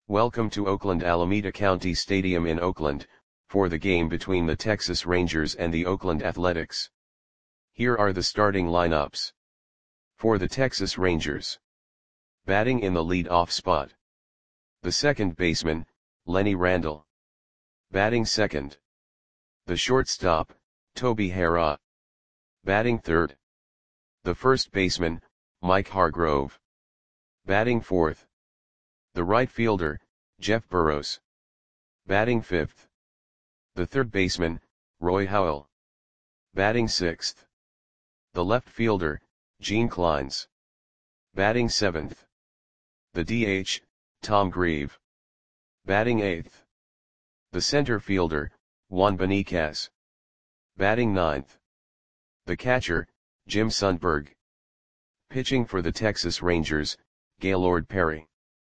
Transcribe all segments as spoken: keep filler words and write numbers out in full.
Welcome to Oakland Alameda County Stadium in Oakland, for the game between the Texas Rangers and the Oakland Athletics. Here are the starting lineups. For the Texas Rangers. Batting in the lead-off spot. The second baseman, Lenny Randle. Batting second. The shortstop, Toby Harrah. Batting third. The first baseman, Mike Hargrove. Batting fourth. The right fielder, Jeff Burroughs. Batting fifth. The third baseman, Roy Howell. Batting sixth. The left fielder, Gene Clines. Batting seventh. The D H, Tom Grieve. Batting eighth. The center fielder, Juan Beniquez. Batting ninth. The catcher, Jim Sundberg. Pitching for the Texas Rangers, Gaylord Perry.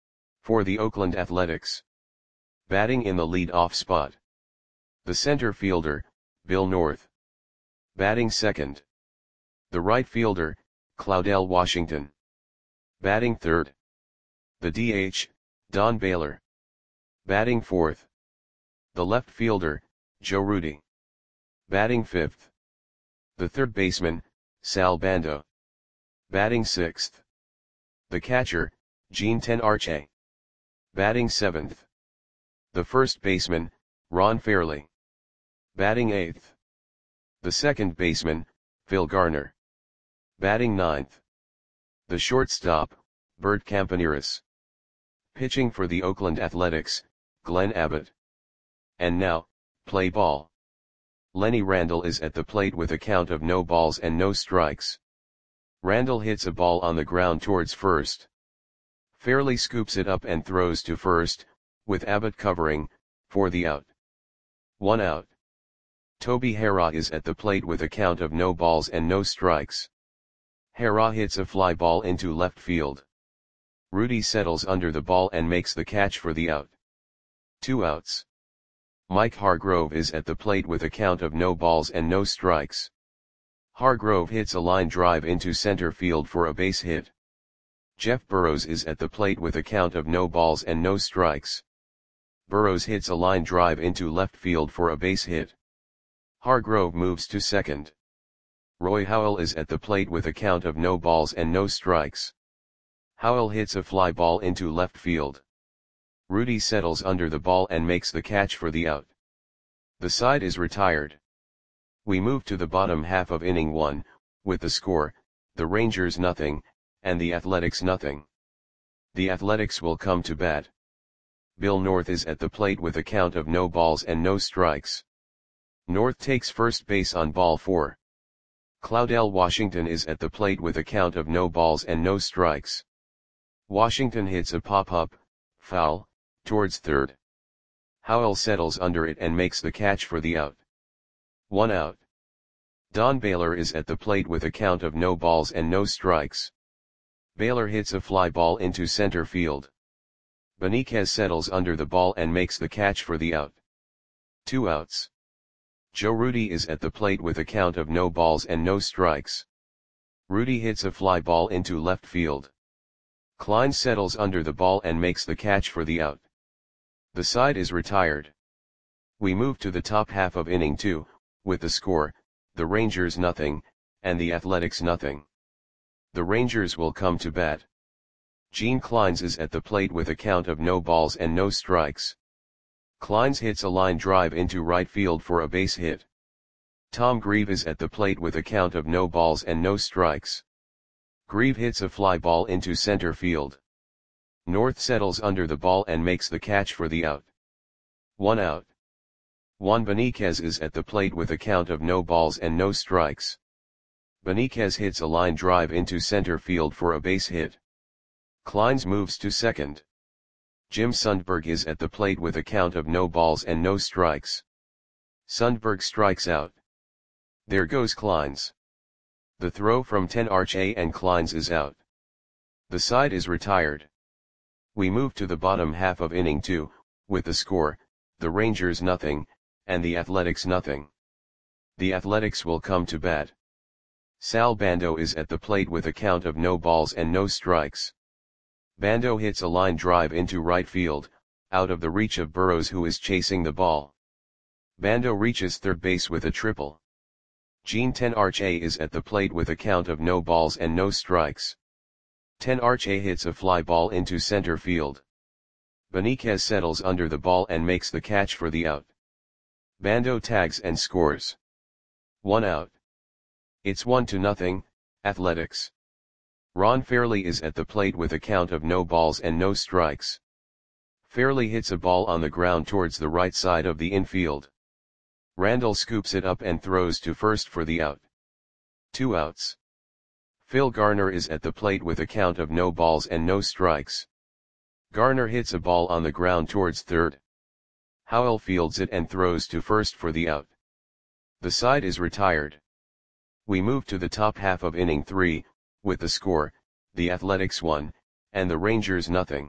For the Oakland Athletics. Batting in the lead-off spot. The center fielder, Bill North. Batting second. The right fielder, Claudell Washington. Batting third. The D H, Don Baylor. Batting fourth. The left fielder, Joe Rudi. Batting fifth. The third baseman, Sal Bando. Batting sixth. The catcher, Gene Tenarche. Batting seventh. The first baseman, Ron Fairly. Batting eighth. The second baseman, Phil Garner. Batting ninth. The shortstop, Bert Campaneris. Pitching for the Oakland Athletics, Glenn Abbott. And now, play ball. Lenny Randle is at the plate with a count of no balls and no strikes. Randle hits a ball on the ground towards first. Fairly scoops it up and throws to first, with Abbott covering, for the out. One out. Toby Harrah is at the plate with a count of no balls and no strikes. Harrah hits a fly ball into left field. Rudi settles under the ball and makes the catch for the out. Two outs. Mike Hargrove is at the plate with a count of no balls and no strikes. Hargrove hits a line drive into center field for a base hit. Jeff Burroughs is at the plate with a count of no balls and no strikes. Burroughs hits a line drive into left field for a base hit. Hargrove moves to second. Roy Howell is at the plate with a count of no balls and no strikes. Howell hits a fly ball into left field. Rudi settles under the ball and makes the catch for the out. The side is retired. We move to the bottom half of inning one, with the score, the Rangers nothing, and the Athletics nothing. The Athletics will come to bat. Bill North is at the plate with a count of no balls and no strikes. North takes first base on ball four. Claudell Washington is at the plate with a count of no balls and no strikes. Washington hits a pop-up, foul, towards third. Howell settles under it and makes the catch for the out. One out. Don Baylor is at the plate with a count of no balls and no strikes. Baylor hits a fly ball into center field. Beniquez settles under the ball and makes the catch for the out. Two outs. Joe Rudi is at the plate with a count of no balls and no strikes. Rudi hits a fly ball into left field. Clines settles under the ball and makes the catch for the out. The side is retired. We move to the top half of inning two, with the score, the Rangers nothing, and the Athletics nothing. The Rangers will come to bat. Gene Clines is at the plate with a count of no balls and no strikes. Clines hits a line drive into right field for a base hit. Tom Grieve is at the plate with a count of no balls and no strikes. Grieve hits a fly ball into center field. North settles under the ball and makes the catch for the out. One out. Juan Beniquez is at the plate with a count of no balls and no strikes. Beniquez hits a line drive into center field for a base hit. Clines moves to second. Jim Sundberg is at the plate with a count of no balls and no strikes. Sundberg strikes out. There goes Clines. The throw from Tenarche and Clines is out. The side is retired. We move to the bottom half of inning two, with the score, the Rangers nothing, and the Athletics nothing. The Athletics will come to bat. Sal Bando is at the plate with a count of no balls and no strikes. Bando hits a line drive into right field, out of the reach of Burrows who is chasing the ball. Bando reaches third base with a triple. Jean Tenarche is at the plate with a count of no balls and no strikes. Tenarche hits a fly ball into center field. Benitez settles under the ball and makes the catch for the out. Bando tags and scores. One out. It's one to nothing, Athletics. Ron Fairley is at the plate with a count of no balls and no strikes. Fairley hits a ball on the ground towards the right side of the infield. Randall scoops it up and throws to first for the out. Two outs. Phil Garner is at the plate with a count of no balls and no strikes. Garner hits a ball on the ground towards third. Howell fields it and throws to first for the out. The side is retired. We move to the top half of inning three, with the score, the Athletics one, and the Rangers nothing.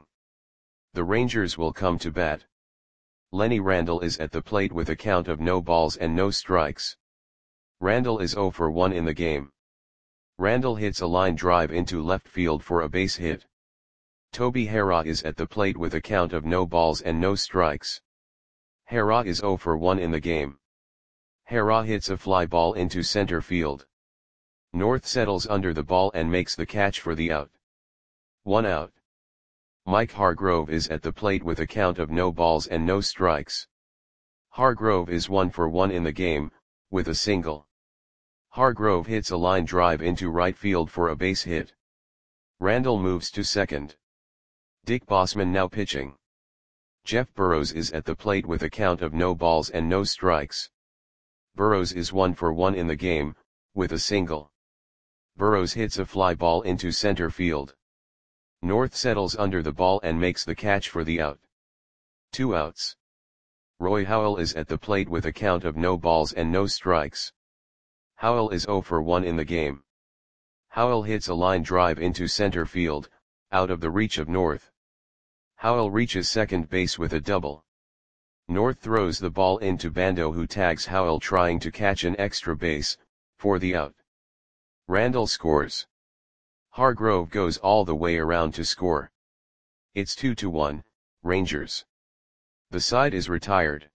The Rangers will come to bat. Lenny Randall is at the plate with a count of no balls and no strikes. Randall is zero for one in the game. Randall hits a line drive into left field for a base hit. Toby Harrah is at the plate with a count of no balls and no strikes. Harrah is zero for one in the game. Harrah hits a fly ball into center field. North settles under the ball and makes the catch for the out. One out. Mike Hargrove is at the plate with a count of no balls and no strikes. Hargrove is one for one in the game, with a single. Hargrove hits a line drive into right field for a base hit. Randall moves to second. Dick Bossman now pitching. Jeff Burrows is at the plate with a count of no balls and no strikes. Burrows is one for one in the game, with a single. Burrows hits a fly ball into center field. North settles under the ball and makes the catch for the out. Two outs. Roy Howell is at the plate with a count of no balls and no strikes. Howell is zero for one in the game. Howell hits a line drive into center field, out of the reach of North. Howell reaches second base with a double. North throws the ball into Bando who tags Howell trying to catch an extra base, for the out. Randall scores. Hargrove goes all the way around to score. It's two to one, Rangers. The side is retired.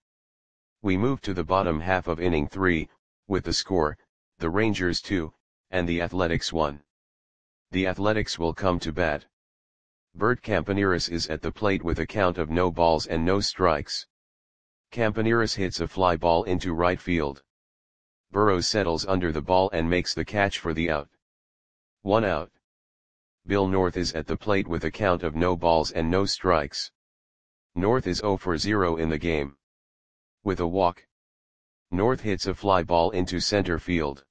We move to the bottom half of inning three, with the score, the Rangers two, and the Athletics one. The Athletics will come to bat. Bert Campaneris is at the plate with a count of no balls and no strikes. Campaneris hits a fly ball into right field. Burrows settles under the ball and makes the catch for the out. One out. Bill North is at the plate with a count of no balls and no strikes. North is zero for zero in the game. With a walk. North hits a fly ball into center field.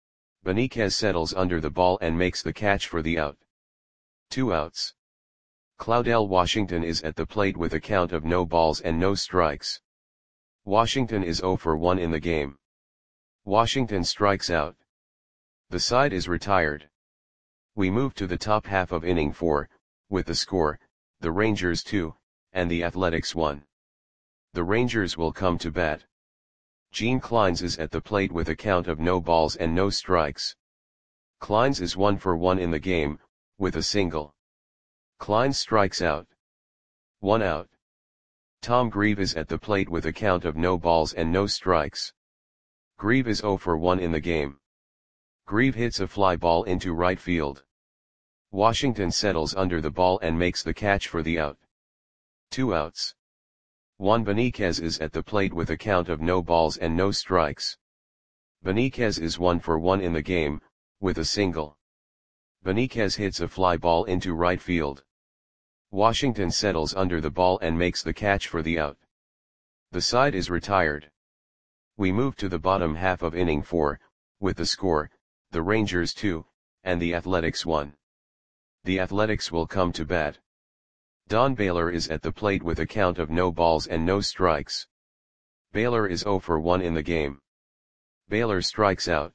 Benitez settles under the ball and makes the catch for the out. Two outs. Claudel Washington is at the plate with a count of no balls and no strikes. Washington is zero for one in the game. Washington strikes out. The side is retired. We move to the top half of inning four, with the score, the Rangers two, and the Athletics one. The Rangers will come to bat. Gene Kleins is at the plate with a count of no balls and no strikes. Kleins is one for one in the game, with a single. Kleins strikes out. One out. Tom Grieve is at the plate with a count of no balls and no strikes. Grieve is zero for one in the game. Grieve hits a fly ball into right field. Washington settles under the ball and makes the catch for the out. Two outs. Juan Benitez is at the plate with a count of no balls and no strikes. Benitez is one for one in the game, with a single. Benitez hits a fly ball into right field. Washington settles under the ball and makes the catch for the out. The side is retired. We move to the bottom half of inning four, with the score, the Rangers two, and the Athletics one. The Athletics will come to bat. Don Baylor is at the plate with a count of no balls and no strikes. Baylor is zero for one in the game. Baylor strikes out.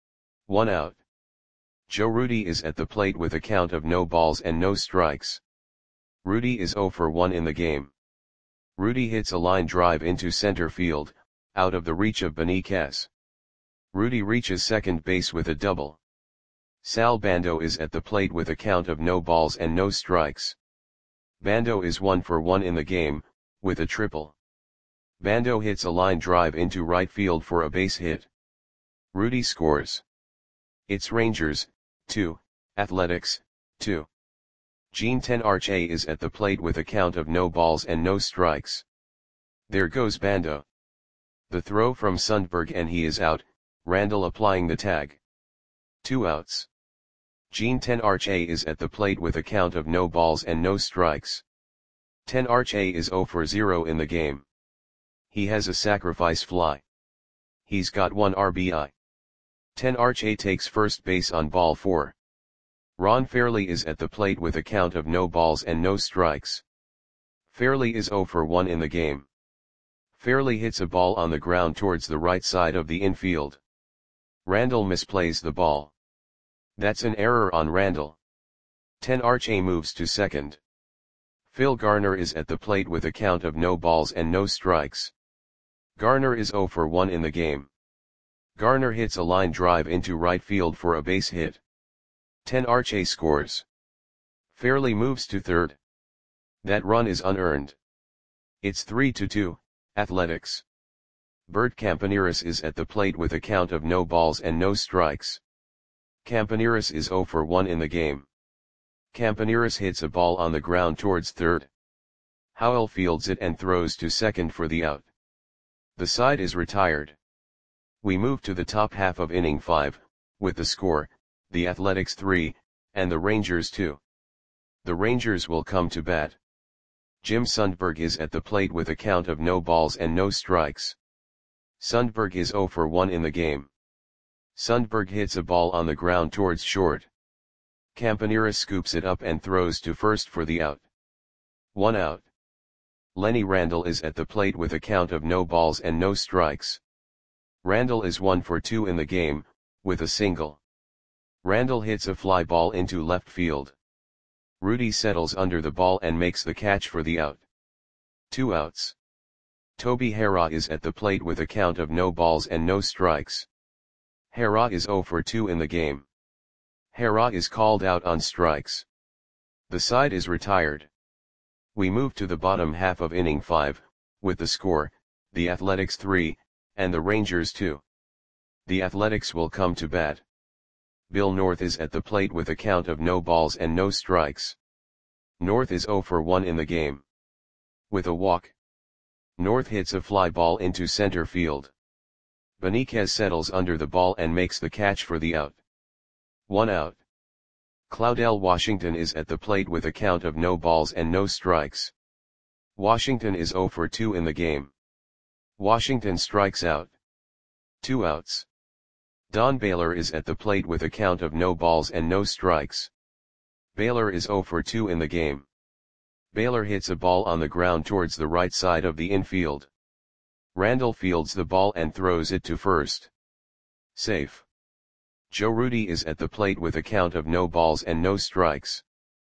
One out. Joe Rudi is at the plate with a count of no balls and no strikes. Rudi is zero for one in the game. Rudi hits a line drive into center field, out of the reach of Benitez. Rudi reaches second base with a double. Sal Bando is at the plate with a count of no balls and no strikes. Bando is one for one in the game, with a triple. Bando hits a line drive into right field for a base hit. Rudy scores. It's Rangers, two, Athletics, two. Gene Tenarche is at the plate with a count of no balls and no strikes. There goes Bando. The throw from Sundberg and he is out, Randall applying the tag. Two outs. Gene Tenarche is at the plate with a count of no balls and no strikes. Tenarche is zero for zero in the game. He has a sacrifice fly. He's got one R B I. Tenarche takes first base on ball four. Ron Fairly is at the plate with a count of no balls and no strikes. Fairly is zero for one in the game. Fairly hits a ball on the ground towards the right side of the infield. Randall misplays the ball. That's an error on Randall. Tenarche moves to second. Phil Garner is at the plate with a count of no balls and no strikes. Garner is zero for one in the game. Garner hits a line drive into right field for a base hit. Tenarche scores. Fairly moves to third. That run is unearned. It's three to two, Athletics. Bert Campaneris is at the plate with a count of no balls and no strikes. Campaneris is zero for one in the game. Campaneris hits a ball on the ground towards third. Howell fields it and throws to second for the out. The side is retired. We move to the top half of inning five, with the score, the Athletics three, and the Rangers two. The Rangers will come to bat. Jim Sundberg is at the plate with a count of no balls and no strikes. Sundberg is zero for one in the game. Sundberg hits a ball on the ground towards short. Campaneris scoops it up and throws to first for the out. One out. Lenny Randall is at the plate with a count of no balls and no strikes. Randall is one for two in the game, with a single. Randall hits a fly ball into left field. Rudy settles under the ball and makes the catch for the out. Two outs. Toby Harrah is at the plate with a count of no balls and no strikes. Harrah is zero for two in the game. Harrah is called out on strikes. The side is retired. We move to the bottom half of inning five, with the score, the Athletics three, and the Rangers two. The Athletics will come to bat. Bill North is at the plate with a count of no balls and no strikes. North is zero for one in the game. With a walk. North hits a fly ball into center field. Beniquez settles under the ball and makes the catch for the out. One out. Claudel Washington is at the plate with a count of no balls and no strikes. Washington is zero for two in the game. Washington strikes out. Two outs. Don Baylor is at the plate with a count of no balls and no strikes. Baylor is zero for two in the game. Baylor hits a ball on the ground towards the right side of the infield. Randall fields the ball and throws it to first. Safe. Joe Rudy is at the plate with a count of no balls and no strikes.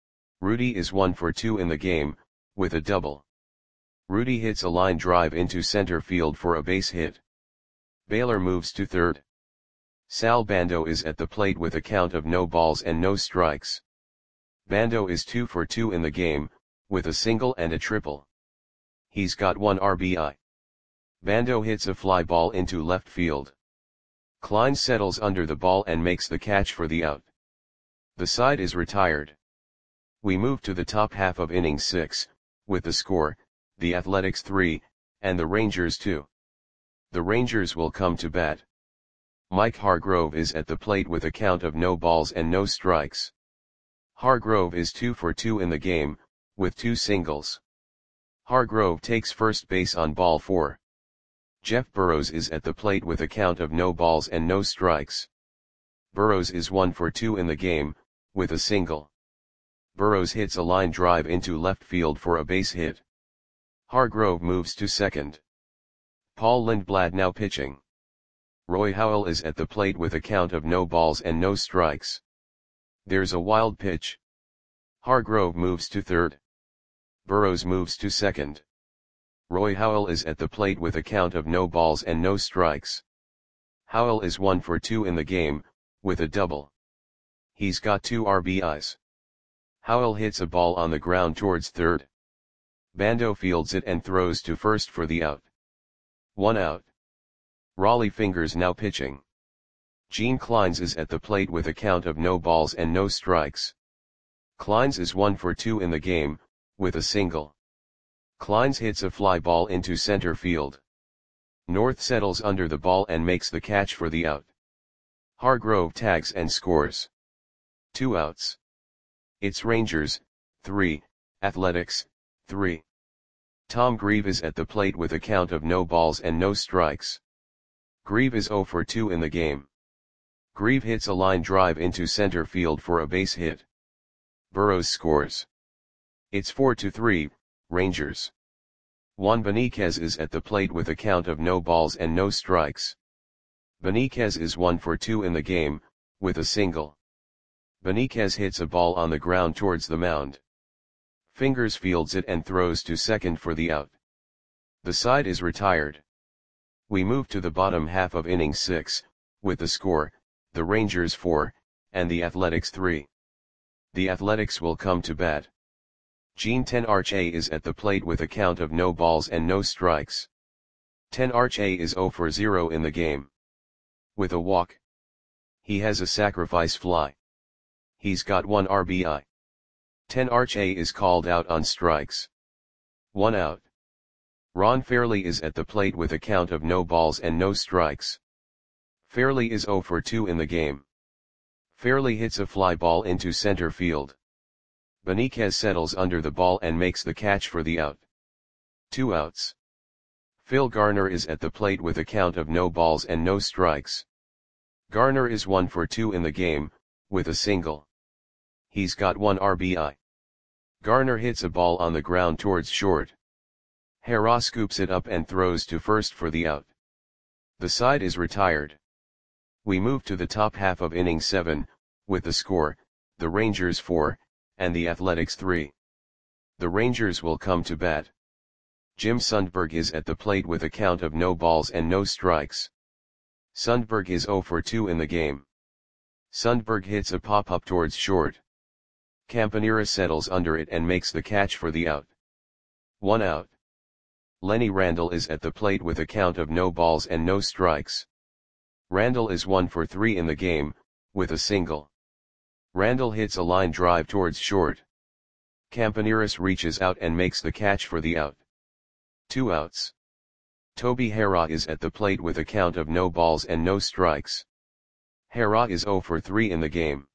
Rudy is one for two in the game, with a double. Rudy hits a line drive into center field for a base hit. Baylor moves to third. Sal Bando is at the plate with a count of no balls and no strikes. Bando is two for two in the game, with a single and a triple. He's got one R B I. Bando hits a fly ball into left field. Klein settles under the ball and makes the catch for the out. The side is retired. We move to the top half of inning six, with the score, the Athletics three, and the Rangers two. The Rangers will come to bat. Mike Hargrove is at the plate with a count of no balls and no strikes. Hargrove is two for two in the game, with two singles. Hargrove takes first base on ball four. Jeff Burrows is at the plate with a count of no balls and no strikes. Burrows is one for two in the game, with a single. Burrows hits a line drive into left field for a base hit. Hargrove moves to second. Paul Lindblad now pitching. Roy Howell is at the plate with a count of no balls and no strikes. There's a wild pitch. Hargrove moves to third. Burrows moves to second. Roy Howell is at the plate with a count of no balls and no strikes. Howell is one for two in the game, with a double. He's got two R B Is. Howell hits a ball on the ground towards third. Bando fields it and throws to first for the out. One out. Rollie Fingers now pitching. Gene Kleins is at the plate with a count of no balls and no strikes. Kleins is one for two in the game, with a single. Kleins hits a fly ball into center field. North settles under the ball and makes the catch for the out. Hargrove tags and scores. Two outs. It's Rangers, three, Athletics, three. Tom Grieve is at the plate with a count of no balls and no strikes. Grieve is zero for two in the game. Grieve hits a line drive into center field for a base hit. Burrows scores. It's four to three, Rangers. Juan Beniquez is at the plate with a count of no balls and no strikes. Beniquez is one for two in the game, with a single. Beniquez hits a ball on the ground towards the mound. Fingers fields it and throws to second for the out. The side is retired. We move to the bottom half of inning six, with the score, the Rangers four, and the Athletics three. The Athletics will come to bat. Gene Tenarche is at the plate with a count of no balls and no strikes. Tenarche is zero for zero in the game. With a walk. He has a sacrifice fly. He's got one R B I. Tenarche is called out on strikes. One out. Ron Fairly is at the plate with a count of no balls and no strikes. Fairly is zero for two in the game. Fairly hits a fly ball into center field. Beniquez settles under the ball and makes the catch for the out. Two outs. Phil Garner is at the plate with a count of no balls and no strikes. Garner is one for two in the game, with a single. He's got one R B I. Garner hits a ball on the ground towards short. Hera scoops it up and throws to first for the out. The side is retired. We move to the top half of inning seven, with the score, the Rangers four, and the Athletics three. The Rangers will come to bat. Jim Sundberg is at the plate with a count of no balls and no strikes. Sundberg is zero for two in the game. Sundberg hits a pop-up towards short. Campanera settles under it and makes the catch for the out. One out. Lenny Randall is at the plate with a count of no balls and no strikes. Randall is one for three in the game, with a single. Randall hits a line drive towards short. Campaneris reaches out and makes the catch for the out. Two outs. Toby Hera is at the plate with a count of no balls and no strikes. Hera is zero for three in the game.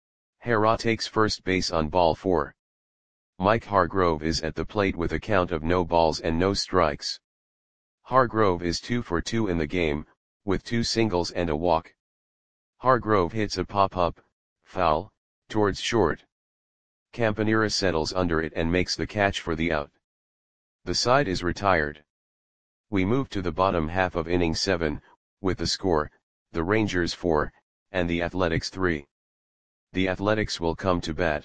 Hera takes first base on ball four. Mike Hargrove is at the plate with a count of no balls and no strikes. Hargrove is two for two in the game, with two singles and a walk. Hargrove hits a pop-up, foul, towards short. Campanera settles under it and makes the catch for the out. The side is retired. We move to the bottom half of inning seven, with the score, the Rangers four, and the Athletics three. The Athletics will come to bat.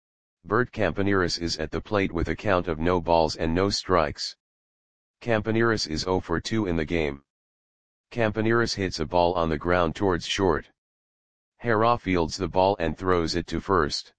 Bert Campaneris is at the plate with a count of no balls and no strikes. Campaneris is zero for two in the game. Campaneris hits a ball on the ground towards short. Hera fields the ball and throws it to first.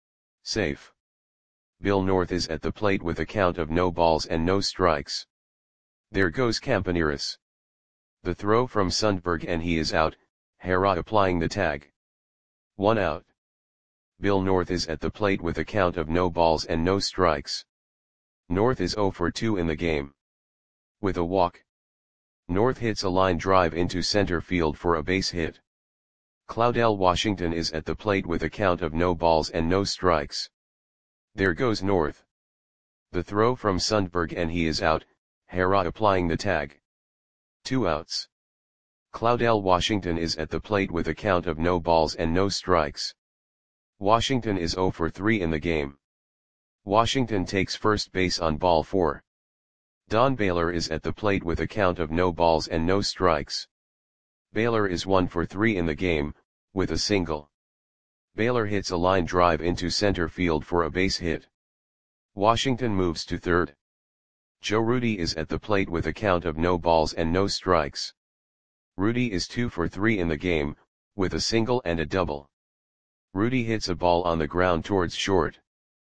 Safe. Bill North is at the plate with a count of no balls and no strikes. There goes Campaneris. The throw from Sundberg and he is out, Hera applying the tag. One out. Bill North is at the plate with a count of no balls and no strikes. North is zero for two in the game. With a walk. North hits a line drive into center field for a base hit. Claudell Washington is at the plate with a count of no balls and no strikes. There goes North. The throw from Sundberg and he is out, Hera applying the tag. Two outs. Claudell Washington is at the plate with a count of no balls and no strikes. Washington is zero for three in the game. Washington takes first base on ball four. Don Baylor is at the plate with a count of no balls and no strikes. Baylor is one for three in the game, with a single. Baylor hits a line drive into center field for a base hit. Washington moves to third. Joe Rudi is at the plate with a count of no balls and no strikes. Rudi is two for three in the game, with a single and a double. Rudi hits a ball on the ground towards short.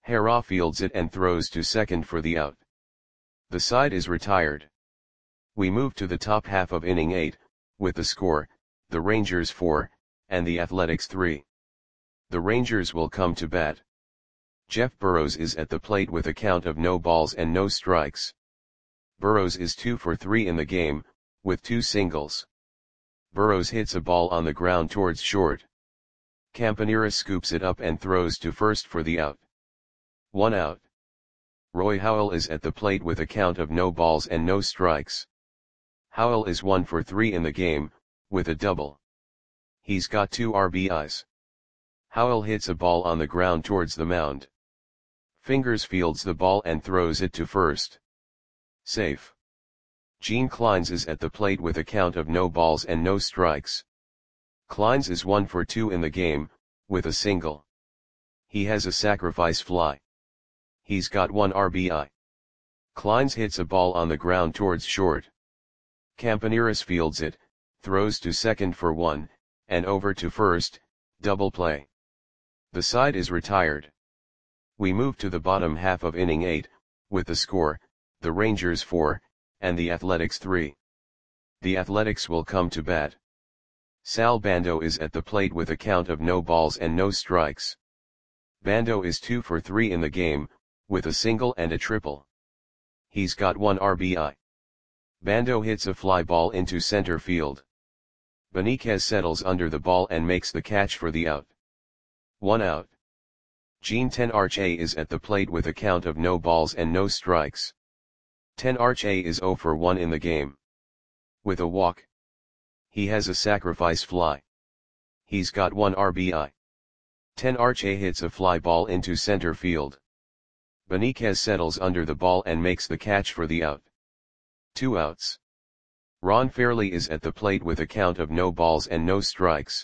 Hara fields it and throws to second for the out. The side is retired. We move to the top half of inning eight, with the score, the Rangers four, and the Athletics three. The Rangers will come to bat. Jeff Burrows is at the plate with a count of no balls and no strikes. Burrows is two for three in the game, with two singles. Burrows hits a ball on the ground towards short. Campaneris scoops it up and throws to first for the out. One out. Roy Howell is at the plate with a count of no balls and no strikes. Howell is one for three in the game, with a double. He's got two R B Is. Howell hits a ball on the ground towards the mound. Fingers fields the ball and throws it to first. Safe. Gene Kleins is at the plate with a count of no balls and no strikes. Kleins is one for two in the game, with a single. He has a sacrifice fly. He's got one R B I. Kleins hits a ball on the ground towards short. Campaneris fields it, throws to second for one, and over to first, double play. The side is retired. We move to the bottom half of inning eight, with the score, the Rangers four, and the Athletics three. The Athletics will come to bat. Sal Bando is at the plate with a count of no balls and no strikes. Bando is two for three in the game, with a single and a triple. He's got one R B I. Bando hits a fly ball into center field. Benitez settles under the ball and makes the catch for the out. One out. Gene Tenarche is at the plate with a count of no balls and no strikes. Tenarche is zero for one in the game. With a walk. He has a sacrifice fly. He's got one R B I. Tenarche hits a fly ball into center field. Benitez settles under the ball and makes the catch for the out. Two outs. Ron Fairley is at the plate with a count of no balls and no strikes.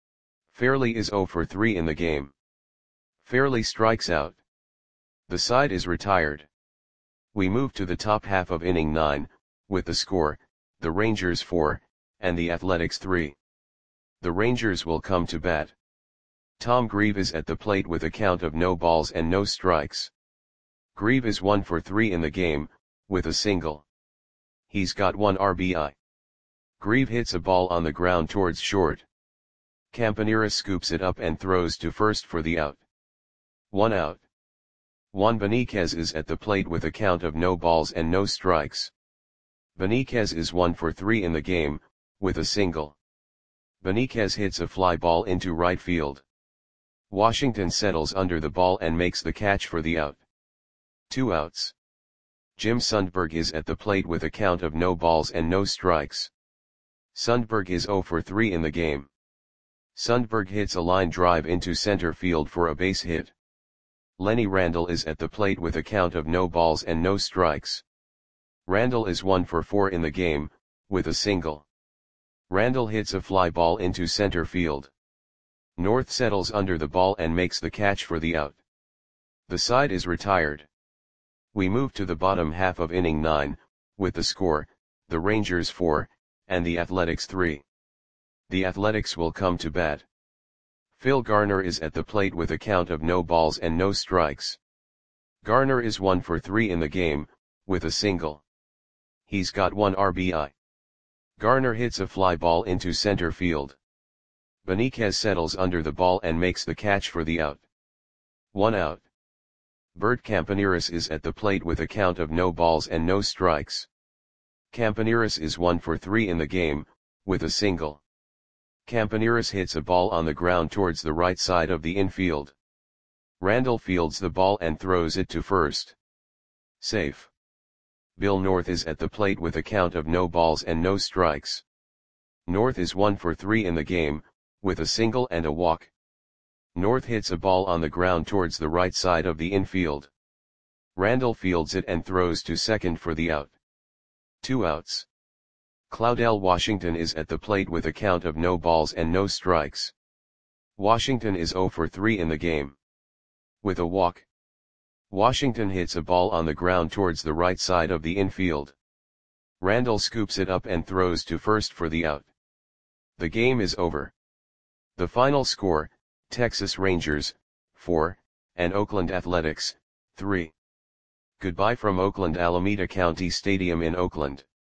Fairley is zero for three in the game. Fairley strikes out. The side is retired. We move to the top half of inning nine, with the score, the Rangers four, and the Athletics three. The Rangers will come to bat. Tom Grieve is at the plate with a count of no balls and no strikes. Grieve is one for three in the game, with a single. He's got one R B I. Grieve hits a ball on the ground towards short. Campaneris scoops it up and throws to first for the out. One out. Juan Benitez is at the plate with a count of no balls and no strikes. Benitez is one for three in the game, with a single. Benitez hits a fly ball into right field. Washington settles under the ball and makes the catch for the out. Two outs. Jim Sundberg is at the plate with a count of no balls and no strikes. Sundberg is zero for three in the game. Sundberg hits a line drive into center field for a base hit. Lenny Randall is at the plate with a count of no balls and no strikes. Randall is one for four in the game, with a single. Randall hits a fly ball into center field. North settles under the ball and makes the catch for the out. The side is retired. We move to the bottom half of inning nine, with the score, the Rangers four, and the Athletics three. The Athletics will come to bat. Phil Garner is at the plate with a count of no balls and no strikes. Garner is one for three in the game, with a single. He's got one R B I. Garner hits a fly ball into center field. Benitez settles under the ball and makes the catch for the out. One out. Bert Campaneris is at the plate with a count of no balls and no strikes. Campaneris is one for three in the game, with a single. Campaneris hits a ball on the ground towards the right side of the infield. Randall fields the ball and throws it to first. Safe. Bill North is at the plate with a count of no balls and no strikes. North is one for three in the game, with a single and a walk. North hits a ball on the ground towards the right side of the infield. Randall fields it and throws to second for the out. Two outs. Claudell Washington is at the plate with a count of no balls and no strikes. Washington is zero for three in the game. With a walk. Washington hits a ball on the ground towards the right side of the infield. Randall scoops it up and throws to first for the out. The game is over. The final score, Texas Rangers, four, and Oakland Athletics, three. Goodbye from Oakland Alameda County Stadium in Oakland.